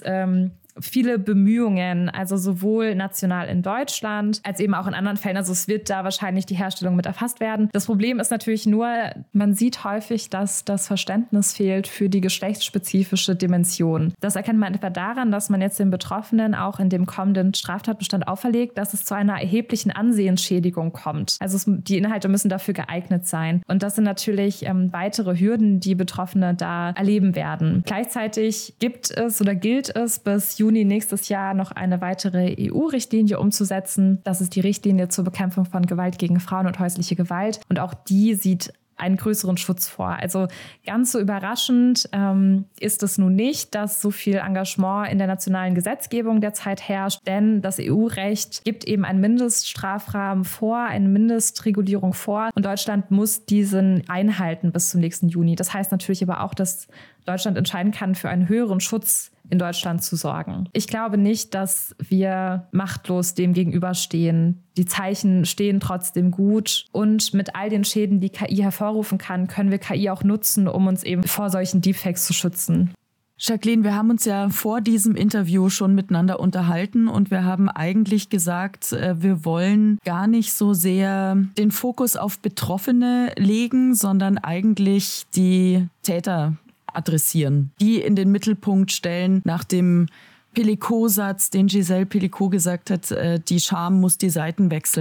viele Bemühungen, also sowohl national in Deutschland als eben auch in anderen Fällen. Also es wird da wahrscheinlich die Herstellung mit erfasst werden. Das Problem ist natürlich nur, man sieht häufig, dass das Verständnis fehlt für die geschlechtsspezifische Dimension. Das erkennt man etwa daran, dass man jetzt den Betroffenen auch in dem kommenden Straftatbestand auferlegt, dass es zu einer erheblichen Ansehensschädigung kommt. Also die Inhalte müssen dafür geeignet sein. Und das sind natürlich weitere Hürden, die Betroffene da erleben werden. Gleichzeitig gilt es bis Juni nächstes Jahr noch eine weitere EU-Richtlinie umzusetzen. Das ist die Richtlinie zur Bekämpfung von Gewalt gegen Frauen und häusliche Gewalt. Und auch die sieht einen größeren Schutz vor. Also ganz so überraschend ist es nun nicht, dass so viel Engagement in der nationalen Gesetzgebung derzeit herrscht, denn das EU-Recht gibt eben einen Mindeststrafrahmen vor, eine Mindestregulierung vor und Deutschland muss diesen einhalten bis zum nächsten Juni. Das heißt natürlich aber auch, dass Deutschland entscheiden kann, für einen höheren Schutz in Deutschland zu sorgen. Ich glaube nicht, dass wir machtlos dem gegenüberstehen. Die Zeichen stehen trotzdem gut und mit all den Schäden, die KI hervorrufen kann, können wir KI auch nutzen, um uns eben vor solchen Deepfakes zu schützen. Jacqueline, wir haben uns ja vor diesem Interview schon miteinander unterhalten und wir haben eigentlich gesagt, wir wollen gar nicht so sehr den Fokus auf Betroffene legen, sondern eigentlich die Täter adressieren, die in den Mittelpunkt stellen nach dem Pellicot-Satz, den Gisèle Pelicot gesagt hat, die Scham muss die Seiten wechseln.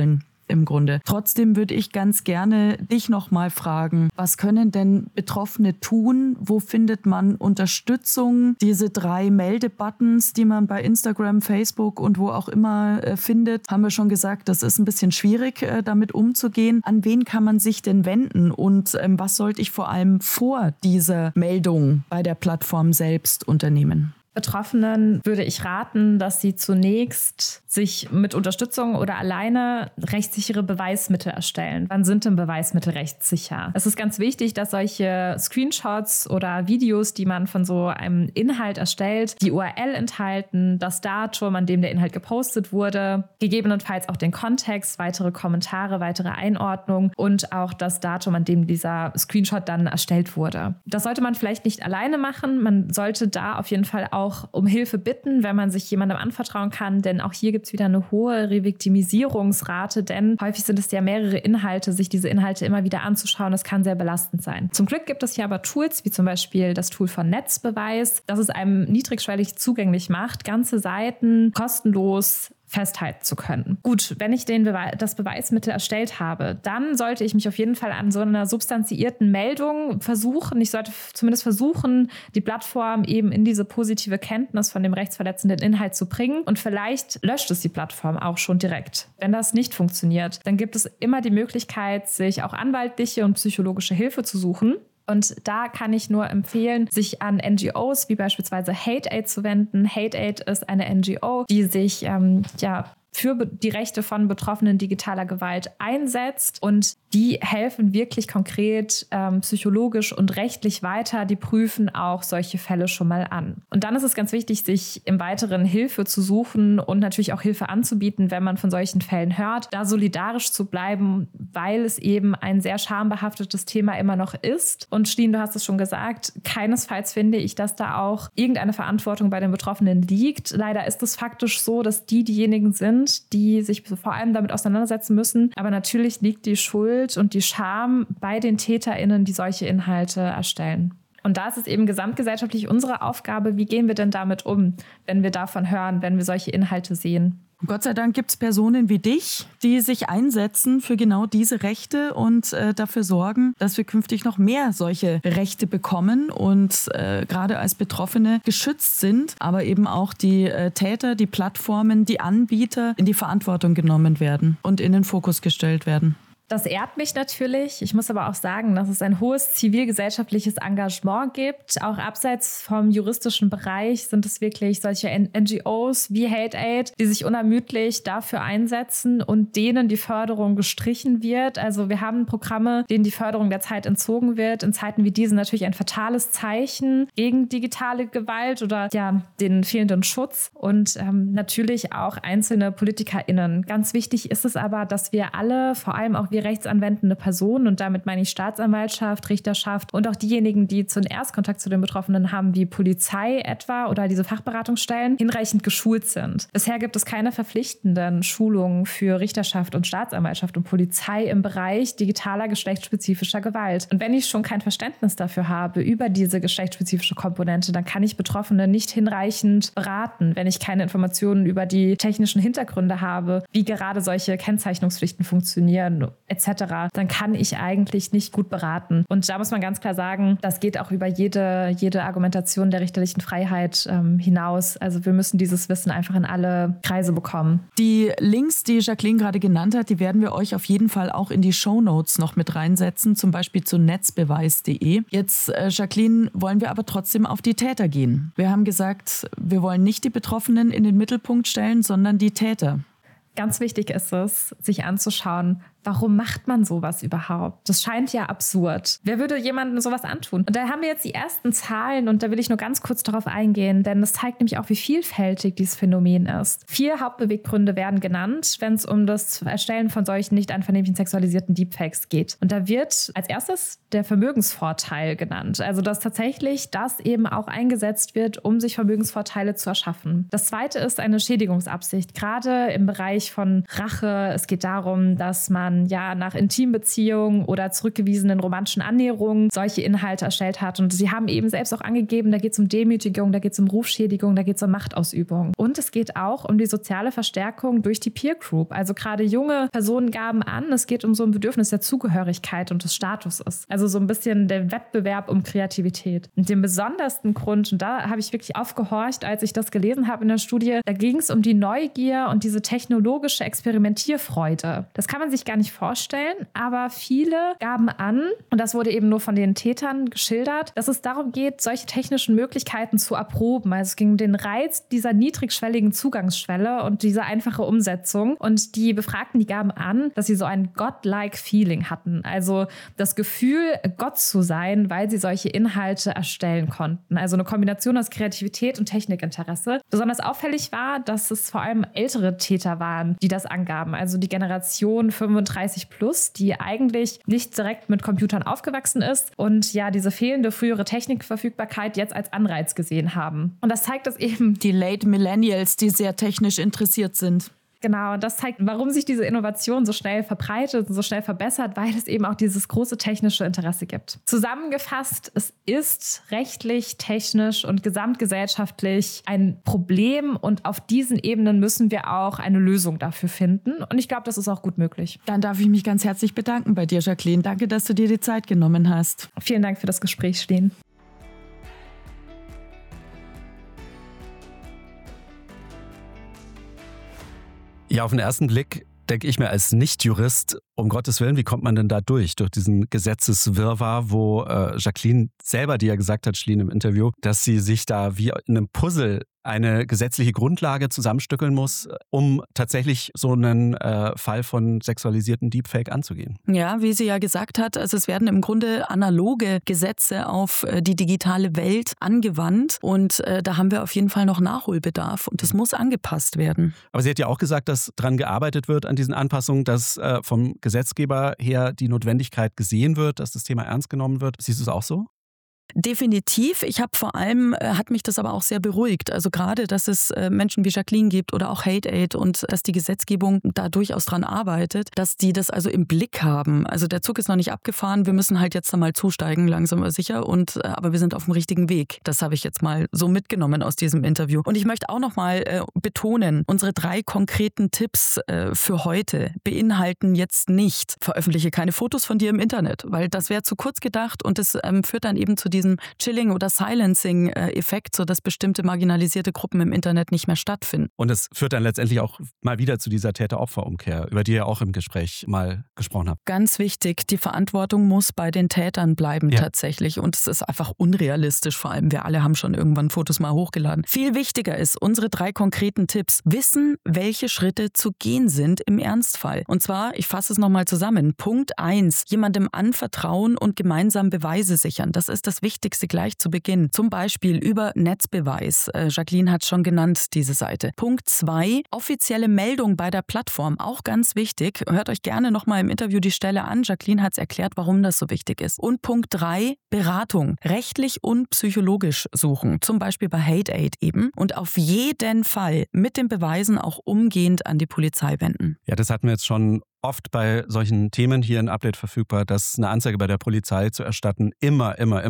im Grunde. Trotzdem würde ich ganz gerne dich nochmal fragen, was können denn Betroffene tun? Wo findet man Unterstützung? Diese 3 Meldebuttons, die man bei Instagram, Facebook und wo auch immer findet, haben wir schon gesagt, das ist ein bisschen schwierig, damit umzugehen. An wen kann man sich denn wenden und was sollte ich vor allem vor dieser Meldung bei der Plattform selbst unternehmen? Betroffenen würde ich raten, dass sie zunächst sich mit Unterstützung oder alleine rechtssichere Beweismittel erstellen. Wann sind denn Beweismittel rechtssicher? Es ist ganz wichtig, dass solche Screenshots oder Videos, die man von so einem Inhalt erstellt, die URL enthalten, das Datum, an dem der Inhalt gepostet wurde, gegebenenfalls auch den Kontext, weitere Kommentare, weitere Einordnung und auch das Datum, an dem dieser Screenshot dann erstellt wurde. Das sollte man vielleicht nicht alleine machen. Man sollte da auf jeden Fall auch um Hilfe bitten, wenn man sich jemandem anvertrauen kann, denn auch hier gibt es wieder eine hohe Reviktimisierungsrate, denn häufig sind es ja mehrere Inhalte, sich diese Inhalte immer wieder anzuschauen, das kann sehr belastend sein. Zum Glück gibt es hier aber Tools, wie zum Beispiel das Tool von Netzbeweis, das es einem niedrigschwellig zugänglich macht, ganze Seiten kostenlos festhalten zu können. Gut, wenn ich das Beweismittel erstellt habe, dann sollte ich mich auf jeden Fall an so einer substanziierten Meldung versuchen. Ich sollte zumindest versuchen, die Plattform eben in diese positive Kenntnis von dem rechtsverletzenden Inhalt zu bringen. Und vielleicht löscht es die Plattform auch schon direkt. Wenn das nicht funktioniert, dann gibt es immer die Möglichkeit, sich auch anwaltliche und psychologische Hilfe zu suchen. Und da kann ich nur empfehlen, sich an NGOs wie beispielsweise Hate-Aid zu wenden. Hate-Aid ist eine NGO, die sich für die Rechte von Betroffenen digitaler Gewalt einsetzt und die helfen wirklich konkret psychologisch und rechtlich weiter. Die prüfen auch solche Fälle schon mal an. Und dann ist es ganz wichtig, sich im Weiteren Hilfe zu suchen und natürlich auch Hilfe anzubieten, wenn man von solchen Fällen hört, da solidarisch zu bleiben, weil es eben ein sehr schambehaftetes Thema immer noch ist. Und Steen, du hast es schon gesagt, keinesfalls finde ich, dass da auch irgendeine Verantwortung bei den Betroffenen liegt. Leider ist es faktisch so, dass diejenigen sind, die sich vor allem damit auseinandersetzen müssen. Aber natürlich liegt die Schuld und die Scham bei den TäterInnen, die solche Inhalte erstellen. Und da ist es eben gesamtgesellschaftlich unsere Aufgabe, wie gehen wir denn damit um, wenn wir davon hören, wenn wir solche Inhalte sehen. Gott sei Dank gibt es Personen wie dich, die sich einsetzen für genau diese Rechte und dafür sorgen, dass wir künftig noch mehr solche Rechte bekommen und gerade als Betroffene geschützt sind, aber eben auch die Täter, die Plattformen, die Anbieter in die Verantwortung genommen werden und in den Fokus gestellt werden. Das ehrt mich natürlich. Ich muss aber auch sagen, dass es ein hohes zivilgesellschaftliches Engagement gibt. Auch abseits vom juristischen Bereich sind es wirklich solche NGOs wie Hate-Aid, die sich unermüdlich dafür einsetzen und denen die Förderung gestrichen wird. Also wir haben Programme, denen die Förderung derzeit entzogen wird. In Zeiten wie diesen natürlich ein fatales Zeichen gegen digitale Gewalt oder den fehlenden Schutz und natürlich auch einzelne PolitikerInnen. Ganz wichtig ist es aber, dass wir alle, vor allem auch wir rechtsanwendende Personen, und damit meine ich Staatsanwaltschaft, Richterschaft und auch diejenigen, die zum Erstkontakt zu den Betroffenen haben, wie Polizei etwa oder diese Fachberatungsstellen, hinreichend geschult sind. Bisher gibt es keine verpflichtenden Schulungen für Richterschaft und Staatsanwaltschaft und Polizei im Bereich digitaler geschlechtsspezifischer Gewalt. Und wenn ich schon kein Verständnis dafür habe, über diese geschlechtsspezifische Komponente, dann kann ich Betroffene nicht hinreichend beraten, wenn ich keine Informationen über die technischen Hintergründe habe, wie gerade solche Kennzeichnungspflichten funktionieren etc., dann kann ich eigentlich nicht gut beraten. Und da muss man ganz klar sagen, das geht auch über jede Argumentation der richterlichen Freiheit hinaus. Also wir müssen dieses Wissen einfach in alle Kreise bekommen. Die Links, die Jacqueline gerade genannt hat, die werden wir euch auf jeden Fall auch in die Shownotes noch mit reinsetzen, zum Beispiel zu netzbeweis.de. Jetzt, Jacqueline, wollen wir aber trotzdem auf die Täter gehen. Wir haben gesagt, wir wollen nicht die Betroffenen in den Mittelpunkt stellen, sondern die Täter. Ganz wichtig ist es, sich anzuschauen, warum macht man sowas überhaupt? Das scheint ja absurd. Wer würde jemandem sowas antun? Und da haben wir jetzt die ersten Zahlen und da will ich nur ganz kurz darauf eingehen, denn das zeigt nämlich auch, wie vielfältig dieses Phänomen ist. 4 Hauptbeweggründe werden genannt, wenn es um das Erstellen von solchen nicht einvernehmlichen sexualisierten Deepfakes geht. Und da wird als erstes der Vermögensvorteil genannt. Also dass tatsächlich das eben auch eingesetzt wird, um sich Vermögensvorteile zu erschaffen. Das zweite ist eine Schädigungsabsicht, gerade im Bereich von Rache. Es geht darum, dass man man ja nach Intimbeziehungen oder zurückgewiesenen romantischen Annäherungen solche Inhalte erstellt hat. Und sie haben eben selbst auch angegeben, da geht es um Demütigung, da geht es um Rufschädigung, da geht es um Machtausübung. Und es geht auch um die soziale Verstärkung durch die Peer Group. Also gerade junge Personen gaben an, es geht um so ein Bedürfnis der Zugehörigkeit und des Statuses. Also so ein bisschen der Wettbewerb um Kreativität. Und den besondersten Grund, und da habe ich wirklich aufgehorcht, als ich das gelesen habe in der Studie, da ging es um die Neugier und diese technologische Experimentierfreude. Das kann man sich gar nicht vorstellen, aber viele gaben an, und das wurde eben nur von den Tätern geschildert, dass es darum geht, solche technischen Möglichkeiten zu erproben. Also es ging um den Reiz dieser niedrigschwelligen Zugangsschwelle und diese einfache Umsetzung. Und die Befragten, die gaben an, dass sie so ein godlike Feeling hatten. Also das Gefühl, Gott zu sein, weil sie solche Inhalte erstellen konnten. Also eine Kombination aus Kreativität und Technikinteresse. Besonders auffällig war, dass es vor allem ältere Täter waren, die das angaben. Also die Generation 35 plus, die eigentlich nicht direkt mit Computern aufgewachsen ist und ja diese fehlende frühere Technikverfügbarkeit jetzt als Anreiz gesehen haben. Und das zeigt es eben. Die Late Millennials, die sehr technisch interessiert sind. Genau, und das zeigt, warum sich diese Innovation so schnell verbreitet und so schnell verbessert, weil es eben auch dieses große technische Interesse gibt. Zusammengefasst, es ist rechtlich, technisch und gesamtgesellschaftlich ein Problem und auf diesen Ebenen müssen wir auch eine Lösung dafür finden. Und ich glaube, das ist auch gut möglich. Dann darf ich mich ganz herzlich bedanken bei dir, Jacqueline. Danke, dass du dir die Zeit genommen hast. Vielen Dank für das Gespräch, Steen. Ja, auf den ersten Blick denke ich mir als Nicht-Jurist, um Gottes Willen, wie kommt man denn da durch diesen Gesetzeswirrwarr, wo Jacqueline selber, die ja gesagt hat, Schleen im Interview, dass sie sich da wie in einem Puzzle eine gesetzliche Grundlage zusammenstückeln muss, um tatsächlich so einen Fall von sexualisierten Deepfake anzugehen. Ja, wie sie ja gesagt hat, also es werden im Grunde analoge Gesetze auf die digitale Welt angewandt und da haben wir auf jeden Fall noch Nachholbedarf und das muss angepasst werden. Aber sie hat ja auch gesagt, dass daran gearbeitet wird an diesen Anpassungen, dass vom Gesetzgeber her die Notwendigkeit gesehen wird, dass das Thema ernst genommen wird. Siehst du es auch so? Definitiv. Ich habe vor allem, hat mich das aber auch sehr beruhigt. Also gerade, dass es Menschen wie Jacqueline gibt oder auch Hate Aid und dass die Gesetzgebung da durchaus dran arbeitet, dass die das also im Blick haben. Also der Zug ist noch nicht abgefahren, wir müssen halt jetzt einmal zusteigen, langsam aber sicher, aber wir sind auf dem richtigen Weg. Das habe ich jetzt mal so mitgenommen aus diesem Interview. Und ich möchte auch noch mal betonen, unsere 3 konkreten Tipps für heute beinhalten jetzt nicht, veröffentliche keine Fotos von dir im Internet, weil das wäre zu kurz gedacht und das führt dann eben zu diesem Chilling- oder Silencing-Effekt, sodass bestimmte marginalisierte Gruppen im Internet nicht mehr stattfinden. Und es führt dann letztendlich auch mal wieder zu dieser Täter-Opfer-Umkehr, über die ihr auch im Gespräch mal gesprochen habt. Ganz wichtig, die Verantwortung muss bei den Tätern bleiben tatsächlich. Und es ist einfach unrealistisch, vor allem wir alle haben schon irgendwann Fotos mal hochgeladen. Viel wichtiger ist unsere 3 konkreten Tipps. Wissen, welche Schritte zu gehen sind im Ernstfall. Und zwar, ich fasse es nochmal zusammen. Punkt 1, jemandem anvertrauen und gemeinsam Beweise sichern. Das ist das Wichtigste gleich zu Beginn. Zum Beispiel über Netzbeweis. Jacqueline hat es schon genannt, diese Seite. Punkt 2, offizielle Meldung bei der Plattform. Auch ganz wichtig. Hört euch gerne nochmal im Interview die Stelle an. Jacqueline hat es erklärt, warum das so wichtig ist. Und Punkt 3, Beratung. Rechtlich und psychologisch suchen. Zum Beispiel bei Hate Aid eben. Und auf jeden Fall mit den Beweisen auch umgehend an die Polizei wenden. Ja, das hatten wir jetzt schon oft bei solchen Themen hier in Update verfügbar, dass eine Anzeige bei der Polizei zu erstatten immer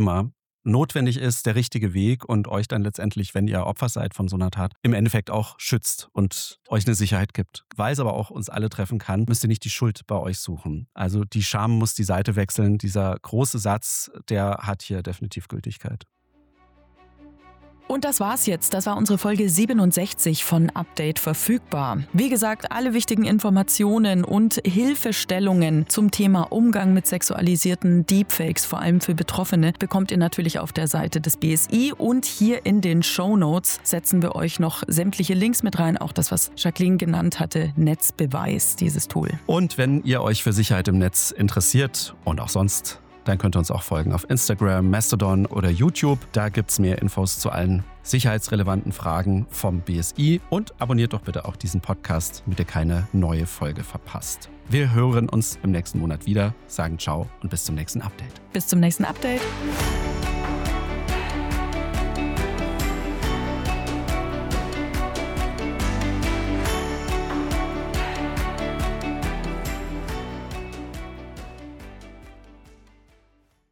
notwendig ist, der richtige Weg und euch dann letztendlich, wenn ihr Opfer seid von so einer Tat, im Endeffekt auch schützt und euch eine Sicherheit gibt. Weil es aber auch uns alle treffen kann, müsst ihr nicht die Schuld bei euch suchen. Also die Scham muss die Seite wechseln. Dieser große Satz, der hat hier definitiv Gültigkeit. Und das war's jetzt. Das war unsere Folge 67 von Update verfügbar. Wie gesagt, alle wichtigen Informationen und Hilfestellungen zum Thema Umgang mit sexualisierten Deepfakes, vor allem für Betroffene, bekommt ihr natürlich auf der Seite des BSI. Und hier in den Shownotes setzen wir euch noch sämtliche Links mit rein. Auch das, was Jacqueline genannt hatte, Netzbeweis, dieses Tool. Und wenn ihr euch für Sicherheit im Netz interessiert und auch sonst, dann könnt ihr uns auch folgen auf Instagram, Mastodon oder YouTube. Da gibt es mehr Infos zu allen sicherheitsrelevanten Fragen vom BSI. Und abonniert doch bitte auch diesen Podcast, damit ihr keine neue Folge verpasst. Wir hören uns im nächsten Monat wieder, sagen ciao und bis zum nächsten Update. Bis zum nächsten Update.